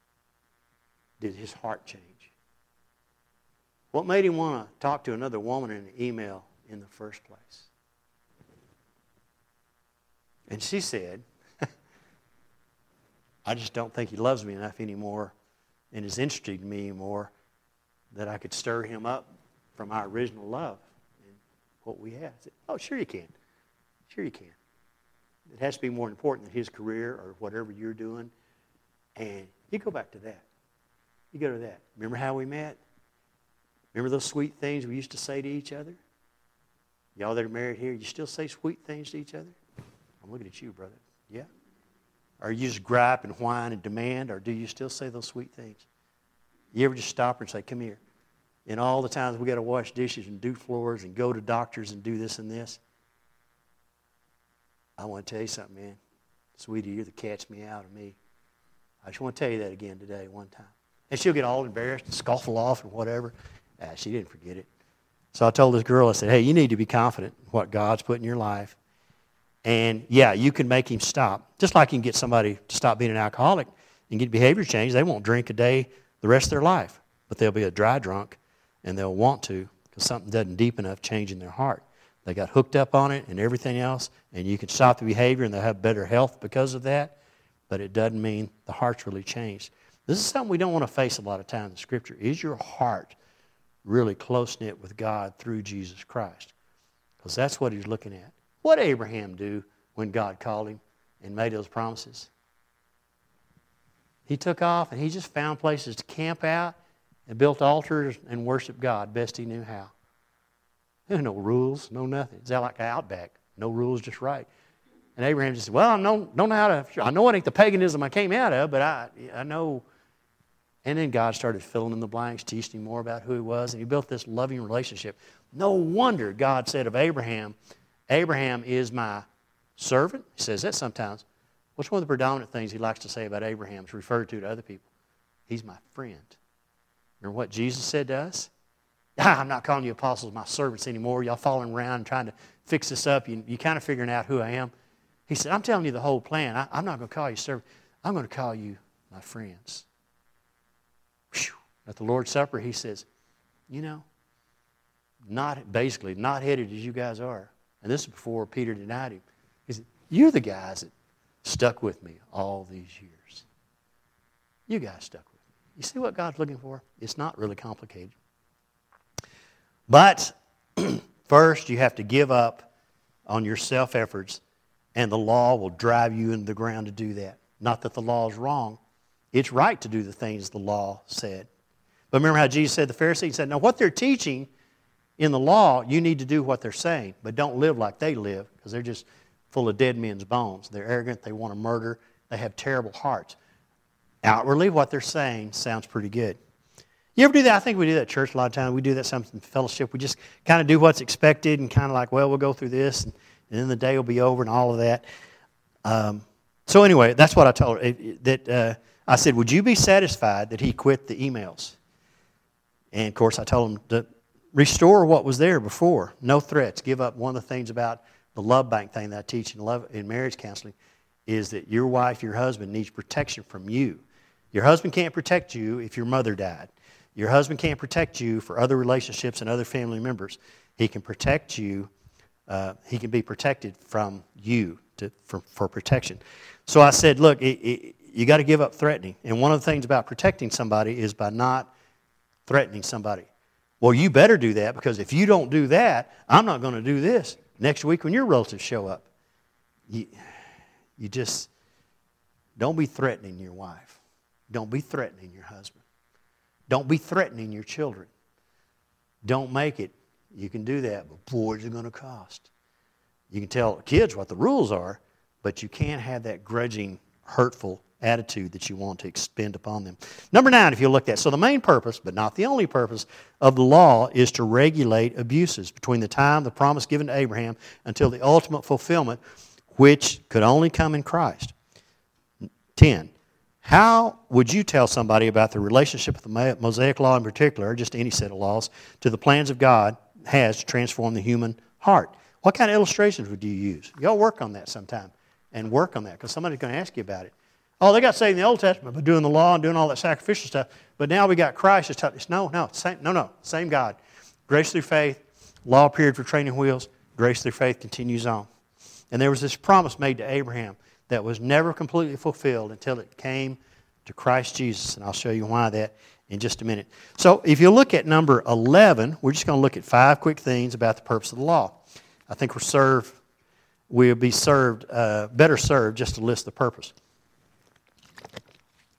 Did his heart change? What made him want to talk to another woman in an email in the first place? And she said, I just don't think he loves me enough anymore and is interested in me anymore that I could stir him up from our original love and what we have. I said, oh, sure you can. Sure you can. It has to be more important than his career or whatever you're doing. And you go back to that. You go to that. Remember how we met? Remember those sweet things we used to say to each other? Y'all that are married here, you still say sweet things to each other? I'm looking at you, brother. Yeah? Or you just gripe and whine and demand, or do you still say those sweet things? You ever just stop her and say, come here? And all the times we got to wash dishes and do floors and go to doctors and do this and this. I want to tell you something, man. Sweetie, you're the catch me out of me. I just want to tell you that again today one time. And she'll get all embarrassed and scoffle off and whatever. Ah, she didn't forget it. So I told this girl, I said, hey, you need to be confident in what God's put in your life. And, yeah, you can make him stop. Just like you can get somebody to stop being an alcoholic and get behavior change. They won't drink a day the rest of their life. But they'll be a dry drunk, and they'll want to because something doesn't deep enough change in their heart. They got hooked up on it and everything else, and you can stop the behavior, and they'll have better health because of that. But it doesn't mean the heart's really changed. This is something we don't want to face a lot of times in Scripture. Is your heart really close-knit with God through Jesus Christ? Because that's what he's looking at. What did Abraham do when God called him and made those promises? He took off and he just found places to camp out and built altars and worship God best he knew how. There were no rules, no nothing. It's like an outback. No rules, just right. And Abraham just said, well, I don't, don't know how to, I know it ain't the paganism I came out of, but I, I know. And then God started filling in the blanks, teaching him more about who he was, and he built this loving relationship. No wonder God said of Abraham, Abraham is my servant. He says that sometimes. What's one of the predominant things he likes to say about Abraham to refer to to other people? He's my friend. Remember what Jesus said to us? Ah, I'm not calling you apostles my servants anymore. Y'all following around and trying to fix this up. You, you kind of figuring out who I am. He said, I'm telling you the whole plan. I, I'm not going to call you servant. I'm going to call you my friends. Whew. At the Lord's Supper, he says, you know, not basically not headed as you guys are. And this is before Peter denied him. He said, you're the guys that stuck with me all these years. You guys stuck with me. You see what God's looking for? It's not really complicated. But first, you have to give up on your self-efforts, and the law will drive you into the ground to do that. Not that the law is wrong. It's right to do the things the law said. But remember how Jesus said to the Pharisees, he said, now what they're teaching in the law, you need to do what they're saying, but don't live like they live, because they're just full of dead men's bones. They're arrogant, they want to murder, they have terrible hearts. Outwardly, what they're saying sounds pretty good. You ever do that? I think we do that at church a lot of times. We do that some in fellowship. We just kind of do what's expected and kind of like, well, we'll go through this, and, and then the day will be over and all of that. Um, so anyway, that's what I told her. It, it, that uh, I said, would you be satisfied that he quit the emails? And, of course, I told him to restore what was there before. No threats. Give up. One of the things about the love bank thing that I teach in, love, in marriage counseling is that your wife, your husband needs protection from you. Your husband can't protect you if your mother died. Your husband can't protect you for other relationships and other family members. He can protect you. Uh, he can be protected from you to, for, for protection. So I said, look, it, it, you got to give up threatening. And one of the things about protecting somebody is by not threatening somebody. Well, you better do that, because if you don't do that, I'm not going to do this next week when your relatives show up. You, you just, don't be threatening your wife. Don't be threatening your husband. Don't be threatening your children. Don't make it. You can do that, but boy, is it going to cost. You can tell kids what the rules are, but you can't have that grudging, hurtful attitude that you want to expend upon them. Number nine, if you look at, so the main purpose, but not the only purpose, of the law is to regulate abuses between the time the promise given to Abraham until the ultimate fulfillment, which could only come in Christ. ten. How would you tell somebody about the relationship of the Mosaic Law in particular, or just any set of laws, to the plans of God has to transform the human heart? What kind of illustrations would you use? Y'all work on that sometime, and work on that, because somebody's going to ask you about it. Oh, they got saved in the Old Testament by doing the law and doing all that sacrificial stuff, but now we got Christ. It's t- no, no, same, no, no, same God. Grace through faith, law period for training wheels, grace through faith continues on. And there was this promise made to Abraham that was never completely fulfilled until it came to Christ Jesus. And I'll show you why that in just a minute. So if you look at number eleven, we're just going to look at five quick things about the purpose of the law. I think we're served, we'll be served, uh, better served just to list the purpose.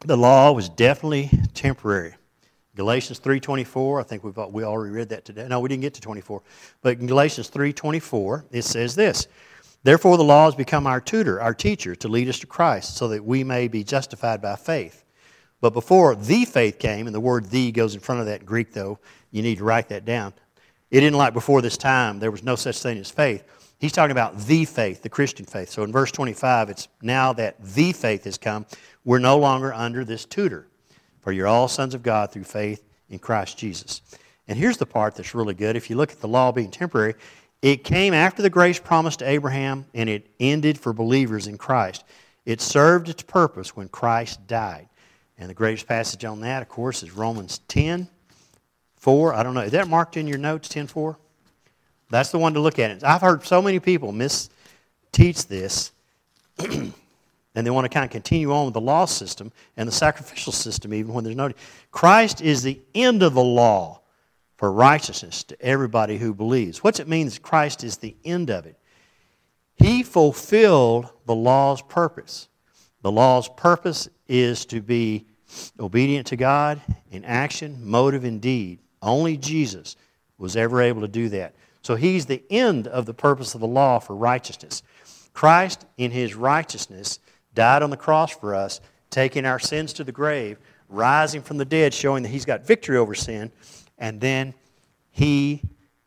the law was definitely temporary. Galatians three twenty-four, I think we've we already read that today. No, we didn't get to twenty-four. But in Galatians three twenty-four, it says this, therefore the law has become our tutor, our teacher, to lead us to Christ, so that we may be justified by faith. But before the faith came, and the word the goes in front of that in Greek, though, you need to write that down. It isn't like before this time, there was no such thing as faith. He's talking about the faith, the Christian faith. So in verse twenty-five, it's now that the faith has come, we're no longer under this tutor. For you're all sons of God through faith in Christ Jesus. And here's the part that's really good. If you look at the law being temporary, it came after the grace promised to Abraham, and it ended for believers in Christ. It served its purpose when Christ died. And the greatest passage on that, of course, is Romans ten four. I don't know. Is that marked in your notes, ten four? That's the one to look at. I've heard so many people misteach this, and they want to kind of continue on with the law system and the sacrificial system even when there's no... Christ is the end of the law for righteousness to everybody who believes. What's it mean that Christ is the end of it? He fulfilled the law's purpose. The law's purpose is to be obedient to God in action, motive, and deed. Only Jesus was ever able to do that. So He's the end of the purpose of the law for righteousness. Christ, in His righteousness, died on the cross for us, taking our sins to the grave, rising from the dead, showing that He's got victory over sin, and then He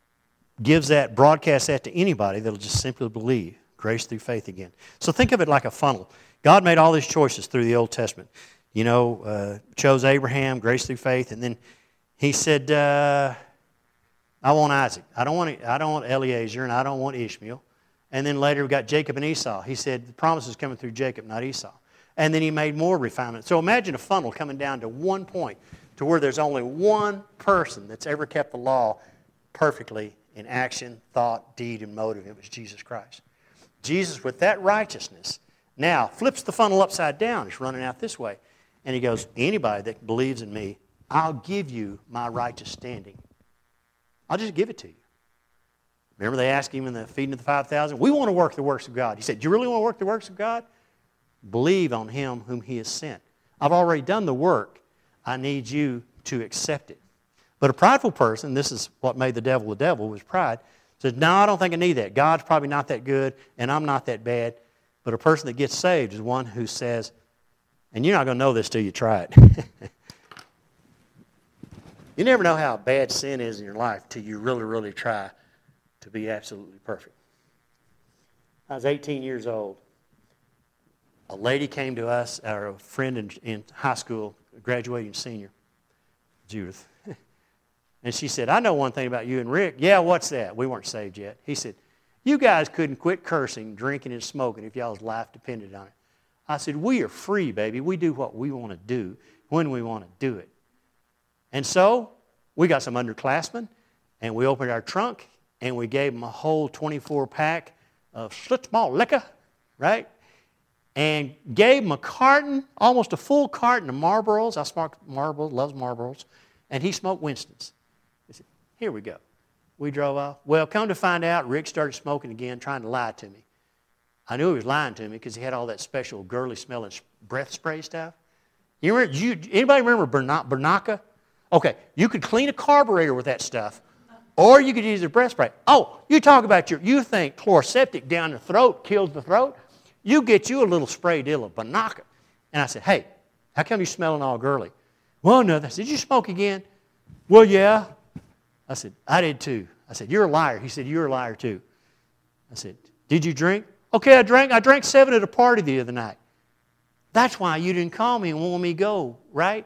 gives that, broadcasts that to anybody that'll just simply believe. Grace through faith again. So think of it like a funnel. God made all these choices through the Old Testament. You know, uh, chose Abraham, grace through faith, and then He said, uh, I want Isaac. I don't want I don't want Eliezer, and I don't want Ishmael. And then later we got Jacob and Esau. He said the promise is coming through Jacob, not Esau. And then He made more refinement. So imagine a funnel coming down to one point to where there's only one person that's ever kept the law perfectly in action, thought, deed, and motive. It was Jesus Christ. Jesus, with that righteousness, now flips the funnel upside down. It's running out this way. And He goes, anybody that believes in Me, I'll give you my righteous standing. I'll just give it to you. Remember they asked Him in the feeding of the five thousand, we want to work the works of God. He said, do you really want to work the works of God? Believe on Him whom He has sent. I've already done the work. I need you to accept it. But a prideful person, this is what made the devil the devil, was pride, says, no, I don't think I need that. God's probably not that good, and I'm not that bad. But a person that gets saved is one who says, and you're not going to know this till you try it. You never know how bad sin is in your life till you really, really try to be absolutely perfect. I was eighteen years old. A lady came to us, our friend in, in high school, a graduating senior, Judith. And she said, I know one thing about you and Rick. Yeah, what's that? We weren't saved yet. He said, you guys couldn't quit cursing, drinking, and smoking if y'all's life depended on it. I said, we are free, baby. We do what we want to do when we want to do it. And so we got some underclassmen, and we opened our trunk, and we gave them a whole twenty-four pack of Schlitz malt liquor, right? And gave them a carton, almost a full carton of Marlboros. I smoked Marlboros, loves Marlboros. And he smoked Winston's. He said, here we go. We drove off. Well, come to find out, Rick started smoking again, trying to lie to me. I knew he was lying to me because he had all that special girly smelling breath spray stuff. You remember, you, anybody remember Bernaka? Okay, you could clean a carburetor with that stuff, or you could use a breath spray. Oh, you talk about your, you think chloroseptic down the throat kills the throat? You get you a little spray deal of Bernaka. And I said, hey, how come you're smelling all girly? Well, no. I said, did you smoke again? Well, yeah. I said, I did too. I said, you're a liar. He said, you're a liar too. I said, did you drink? Okay, I drank. I drank seven at a party the other night. That's why you didn't call me and want me to go, right?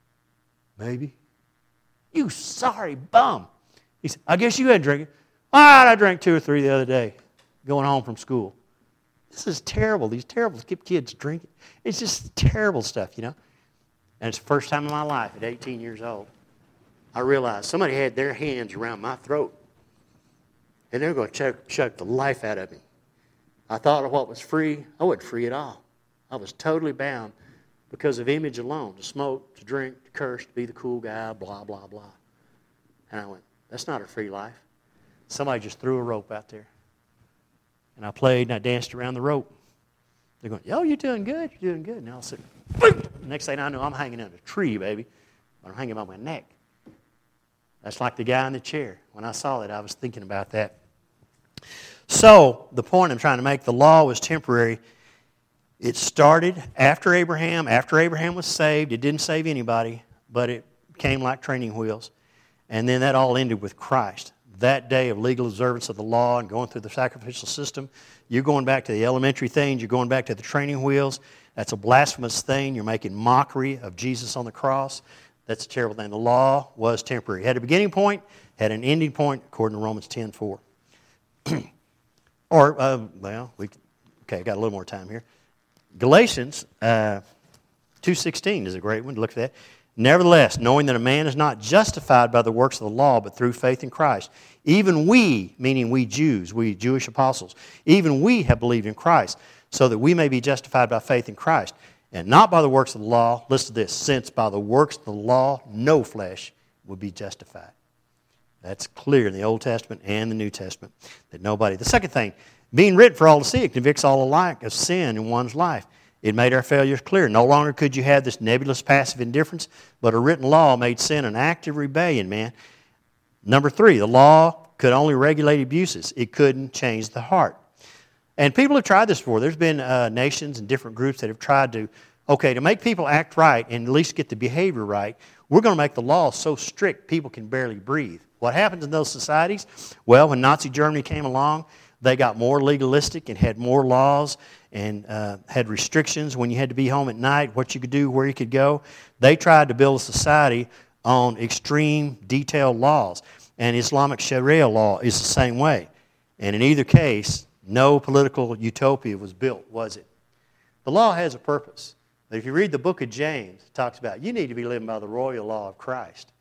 Maybe. You sorry bum. He said, I guess you had drinking. All right, I drank two or three the other day going home from school. This is terrible. These terrible kids drinking. It's just terrible stuff, you know. And it's the first time in my life at eighteen years old, I realized somebody had their hands around my throat. And they were going to choke, choke the life out of me. I thought of what was free. I wasn't free at all. I was totally bound because of image alone, to smoke, to drink, to curse, to be the cool guy, blah, blah, blah. And I went, that's not a free life. Somebody just threw a rope out there. And I played and I danced around the rope. They're going, oh, you're doing good, you're doing good. And I'll sit, boom! next thing I know, I'm hanging in a tree, baby. I'm hanging on my neck. That's like the guy in the chair. When I saw that, I was thinking about that. So, the point I'm trying to make, the law was temporary. It started after Abraham. After Abraham was saved, it didn't save anybody, but it came like training wheels. And then that all ended with Christ. That day of legal observance of the law and going through the sacrificial system, you're going back to the elementary things, you're going back to the training wheels. That's a blasphemous thing. You're making mockery of Jesus on the cross. That's a terrible thing. The law was temporary. It had a beginning point, had an ending point, according to Romans ten four. or, uh, well, we okay, I got a little more time here. Galatians uh, two sixteen is a great one to look at that. Nevertheless, knowing that a man is not justified by the works of the law, but through faith in Christ, even we, meaning we Jews, we Jewish apostles, even we have believed in Christ, so that we may be justified by faith in Christ, and not by the works of the law. Listen to this, since by the works of the law no flesh would be justified. That's clear in the Old Testament and the New Testament, that nobody. The second thing, being written for all to see, it convicts all alike of sin in one's life. It made our failures clear. No longer could you have this nebulous passive indifference, but a written law made sin an active rebellion, man. Number three, the law could only regulate abuses. It couldn't change the heart. And people have tried this before. There's been uh, nations and different groups that have tried to, okay, to make people act right and at least get the behavior right, we're going to make the law so strict people can barely breathe. What happens in those societies? Well, when Nazi Germany came along, they got more legalistic and had more laws and uh, had restrictions when you had to be home at night, what you could do, where you could go. They tried to build a society on extreme, detailed laws. And Islamic Sharia law is the same way. And in either case, no political utopia was built, was it? The law has a purpose. But if you read the book of James, it talks about you need to be living by the royal law of Christ.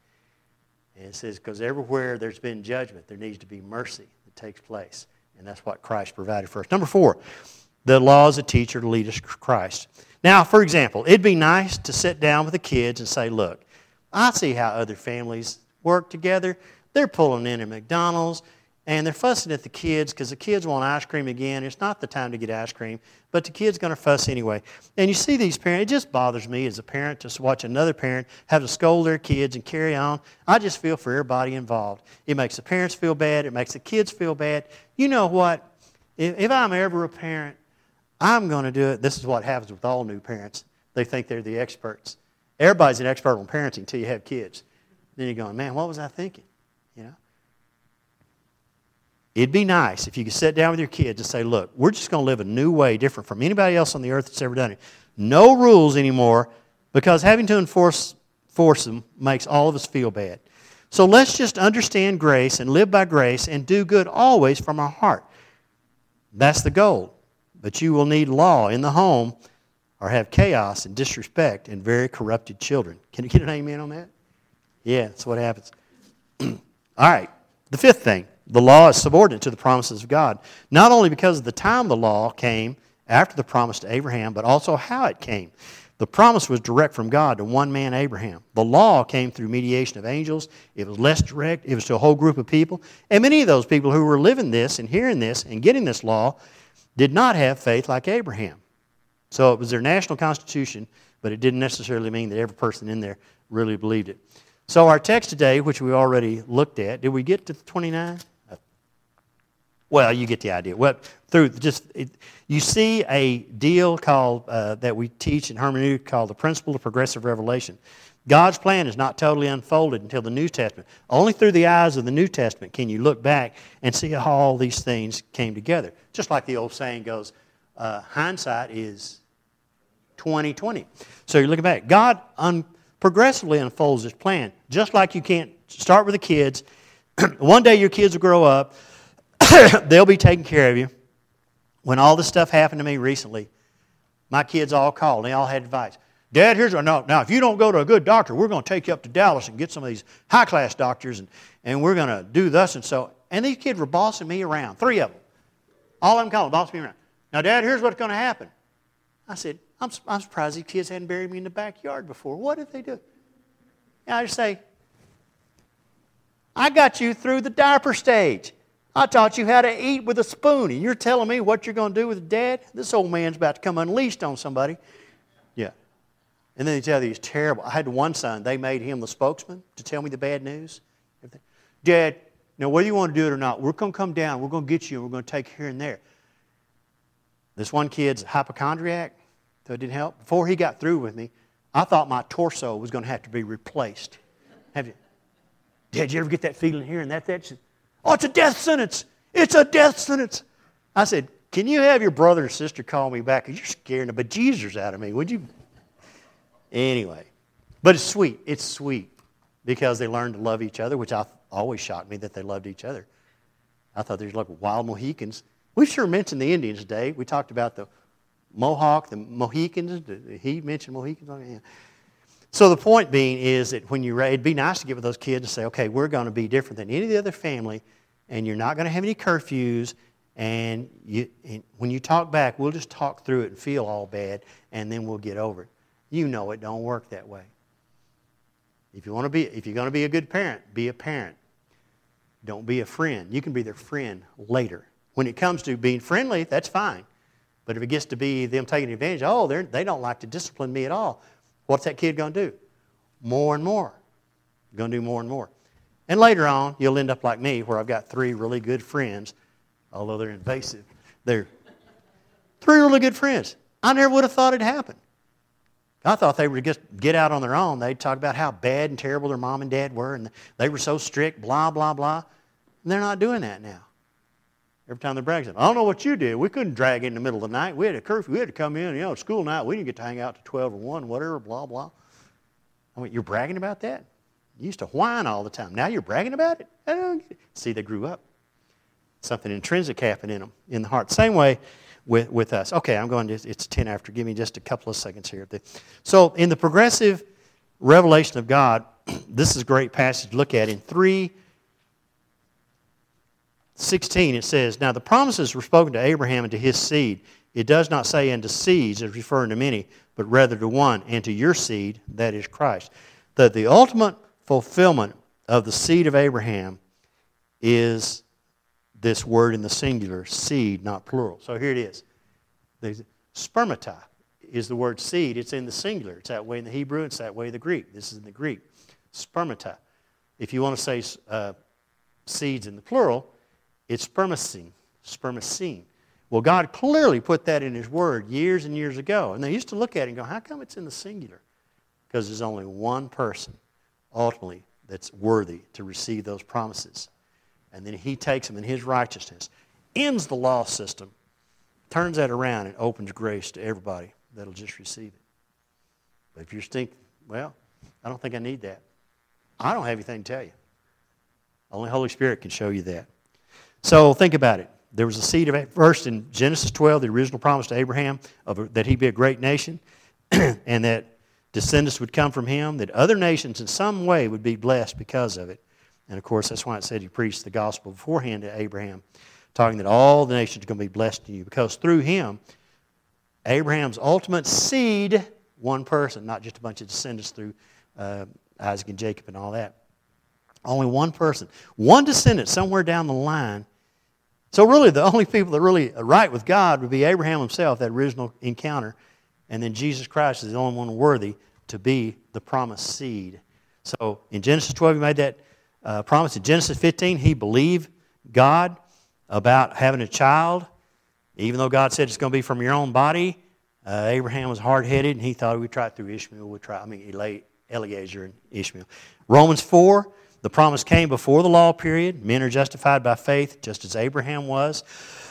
And it says, because everywhere there's been judgment, there needs to be mercy that takes place. And that's what Christ provided for us. Number four, the law is a teacher to lead us to Christ. Now, for example, it'd be nice to sit down with the kids and say, look, I see how other families work together. They're pulling in at McDonald's, and they're fussing at the kids because the kids want ice cream again. It's not the time to get ice cream, but the kid's going to fuss anyway. And you see these parents, it just bothers me as a parent to watch another parent have to scold their kids and carry on. I just feel for everybody involved. It makes the parents feel bad. It makes the kids feel bad. You know what? If, if I'm ever a parent, I'm going to do it. This is what happens with all new parents. They think they're the experts. Everybody's an expert on parenting until you have kids. Then you're going, man, what was I thinking? You know? It'd be nice if you could sit down with your kids and say, look, we're just going to live a new way, different from anybody else on the earth that's ever done it. No rules anymore, because having to enforce force them makes all of us feel bad. So let's just understand grace and live by grace and do good always from our heart. That's the goal. But you will need law in the home or have chaos and disrespect and very corrupted children. Can you get an amen on that? Yeah, that's what happens. All right, the fifth thing. The law is subordinate to the promises of God, not only because of the time the law came after the promise to Abraham, but also how it came. The promise was direct from God to one man, Abraham. The law came through mediation of angels. It was less direct. It was to a whole group of people. And many of those people who were living this and hearing this and getting this law did not have faith like Abraham. So it was their national constitution, but it didn't necessarily mean that every person in there really believed it. So our text today, which we already looked at, did we get to twenty-nine? Well, you get the idea. Well, through just it, you see a deal called uh, that we teach in hermeneutic called the principle of progressive revelation. God's plan is not totally unfolded until the New Testament. Only through the eyes of the New Testament can you look back and see how all these things came together. Just like the old saying goes, uh, hindsight is twenty twenty. So you're looking back. God un- progressively unfolds His plan. Just like you can't start with the kids. One day your kids will grow up. They'll be taking care of you. When all this stuff happened to me recently, my kids all called. They all had advice. Dad, here's what, no, now if you don't go to a good doctor, we're going to take you up to Dallas and get some of these high-class doctors, and, and we're going to do thus and so. And these kids were bossing me around, three of them. All of them calling, bossing me around. Now, Dad, here's what's going to happen. I said, I'm, I'm surprised these kids hadn't buried me in the backyard before. What did they do? And I just say, I got you through the diaper stage. I taught you how to eat with a spoon, and you're telling me what you're going to do with Dad? This old man's about to come unleashed on somebody. Yeah. And then they tell these terrible, I had one son, they made him the spokesman to tell me the bad news. Dad, now whether you want to do it or not, we're going to come down, we're going to get you, and we're going to take here and there. This one kid's a hypochondriac, so it didn't help. Before he got through with me, I thought my torso was going to have to be replaced. Have you? Did you ever get that feeling here and that, that? Oh, it's a death sentence. It's a death sentence. I said, can you have your brother or sister call me back? Because you're scaring the bejesus out of me, would you? Anyway, but it's sweet. It's sweet because they learn to love each other, which I always shocked me that they loved each other. I thought they were like wild Mohicans. We sure mentioned the Indians today. We talked about the Mohawk, the Mohicans. He mentioned Mohicans. Yeah. So the point being is that when you're, it'd be nice to get with those kids and say, okay, we're going to be different than any of the other family, and you're not going to have any curfews, and, you, and when you talk back, we'll just talk through it and feel all bad, and then we'll get over it. You know it don't work that way. If you want to be, if you're going to be a good parent, be a parent. Don't be a friend. You can be their friend later. When it comes to being friendly, that's fine. But if it gets to be them taking advantage, oh, they they don't like to discipline me at all. What's that kid going to do? More and more. Going to do more and more. And later on, you'll end up like me, where I've got three really good friends, although they're invasive. They're three really good friends. I never would have thought it'd happen. I thought they would just get out on their own. They'd talk about how bad and terrible their mom and dad were, and they were so strict, blah, blah, blah. And they're not doing that now. Every time they're bragging, I don't know what you did. We couldn't drag in the middle of the night. We had a curfew. We had to come in, you know, school night. We didn't get to hang out to twelve or one, whatever, blah, blah. I mean, you're bragging about that? You used to whine all the time. Now you're bragging about it? I don't get it. See, they grew up. Something intrinsic happened in them, in the heart. Same way with, with us. Okay, I'm going to, it's ten after. Give me just a couple of seconds here. So in the progressive revelation of God, this is a great passage to look at. In three sixteen, it says, now the promises were spoken to Abraham and to his seed. It does not say unto seeds, as referring to many, but rather to one, and to your seed, that is Christ. That the ultimate fulfillment of the seed of Abraham is this word in the singular, seed, not plural. So here it is. The spermata is the word seed. It's in the singular. It's that way in the Hebrew. It's that way in the Greek. This is in the Greek. Spermata. If you want to say uh, seeds in the plural, it's spermacene. Spermacene. Well, God clearly put that in His Word years and years ago. And they used to look at it and go, how come it's in the singular? Because there's only one person, ultimately, that's worthy to receive those promises. And then He takes them in His righteousness, ends the law system, turns that around, and opens grace to everybody that'll just receive it. But if you're thinking, well, I don't think I need that. I don't have anything to tell you. Only Holy Spirit can show you that. So think about it. There was a seed of, first in Genesis twelve, the original promise to Abraham of that he'd be a great nation and that descendants would come from him, that other nations in some way would be blessed because of it. And of course, that's why it said he preached the gospel beforehand to Abraham, talking that all the nations are going to be blessed in you. Because through him, Abraham's ultimate seed, one person, not just a bunch of descendants through uh, Isaac and Jacob and all that. Only one person. One descendant somewhere down the line. So really, the only people that are really right with God would be Abraham himself, that original encounter. And then Jesus Christ is the only one worthy to be the promised seed. So in Genesis twelve, he made that uh, promise. In Genesis fifteen, he believed God about having a child. Even though God said it's going to be from your own body, uh, Abraham was hard-headed, and he thought we'd try it through Ishmael. We'd try, I mean, Eliezer and Ishmael. Romans four, the promise came before the law period. Men are justified by faith, just as Abraham was.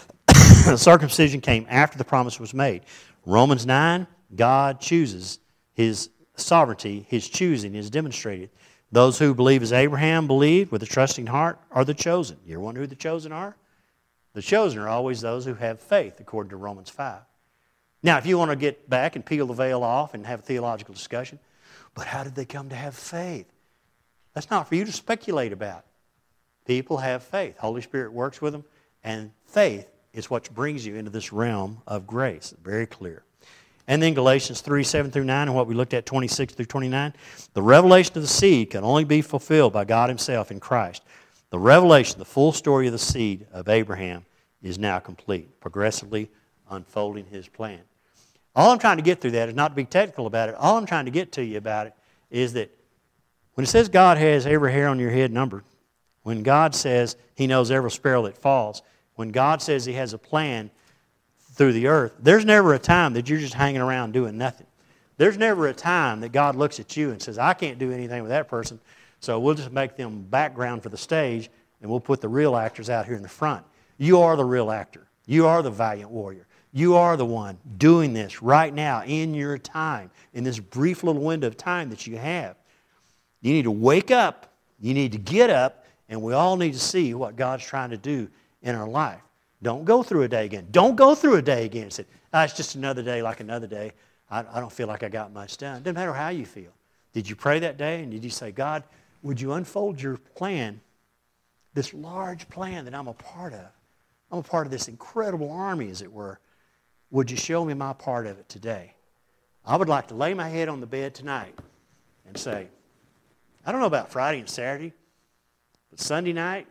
The circumcision came after the promise was made. Romans nine, God chooses. His sovereignty, His choosing is demonstrated. Those who believe as Abraham believed with a trusting heart are the chosen. You ever wonder who the chosen are? The chosen are always those who have faith, according to Romans five. Now, if you want to get back and peel the veil off and have a theological discussion, but how did they come to have faith? That's not for you to speculate about. People have faith. Holy Spirit works with them, and faith is what brings you into this realm of grace. Very clear. And then Galatians three, seven through nine, and what we looked at, twenty-six through twenty-nine. The revelation of the seed can only be fulfilled by God Himself in Christ. The revelation, the full story of the seed of Abraham is now complete, progressively unfolding His plan. All I'm trying to get through that is not to be technical about it. All I'm trying to get to you about it is that when it says God has every hair on your head numbered, when God says He knows every sparrow that falls, when God says He has a plan through the earth, there's never a time that you're just hanging around doing nothing. There's never a time that God looks at you and says, I can't do anything with that person, so we'll just make them background for the stage and we'll put the real actors out here in the front. You are the real actor. You are the valiant warrior. You are the one doing this right now in your time, in this brief little window of time that you have. You need to wake up. You need to get up, and we all need to see what God's trying to do in our life. Don't go through a day again. Don't go through a day again and say, oh, it's just another day like another day. I, I don't feel like I got much done. It doesn't matter how you feel. Did you pray that day, and did you say, God, would you unfold your plan, this large plan that I'm a part of? I'm a part of this incredible army, as it were. Would you show me my part of it today? I would like to lay my head on the bed tonight and say, I don't know about Friday and Saturday, but Sunday night,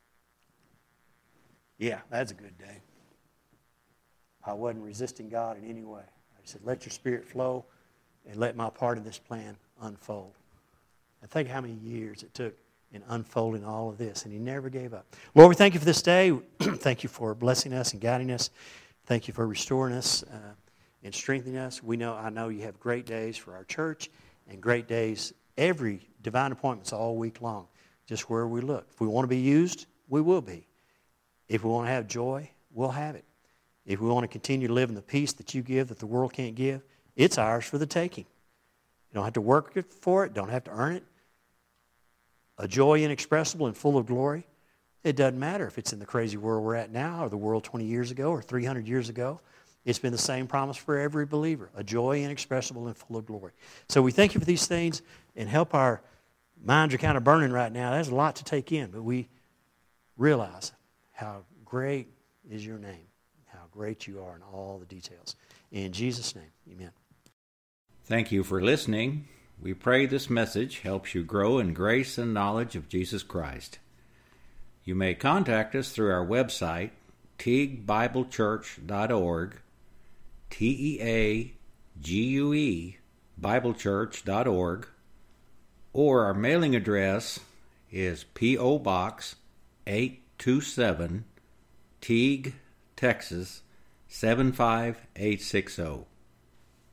yeah, that's a good day. I wasn't resisting God in any way. I said, let your Spirit flow and let my part of this plan unfold. And think how many years it took in unfolding all of this, and He never gave up. Lord, we thank You for this day. Thank You for blessing us and guiding us. Thank You for restoring us uh, and strengthening us. We know, I know You have great days for our church and great days, every divine appointments all week long, just where we look. If we want to be used, we will be. If we want to have joy, we'll have it. If we want to continue to live in the peace that You give that the world can't give, it's ours for the taking. You don't have to work for it, don't have to earn it. A joy inexpressible and full of glory. It doesn't matter if it's in the crazy world we're at now or the world twenty years ago or three hundred years ago. It's been the same promise for every believer. A joy inexpressible and full of glory. So we thank You for these things and help our minds are kind of burning right now. There's a lot to take in, but we realize how great is Your name, how great You are in all the details. In Jesus' name, amen. Thank you for listening. We pray this message helps you grow in grace and knowledge of Jesus Christ. You may contact us through our website, teague bible church dot org, T E A G U E, bible church dot org, or our mailing address is P O Box eight two seven, Teague, Texas seven five eight six zero.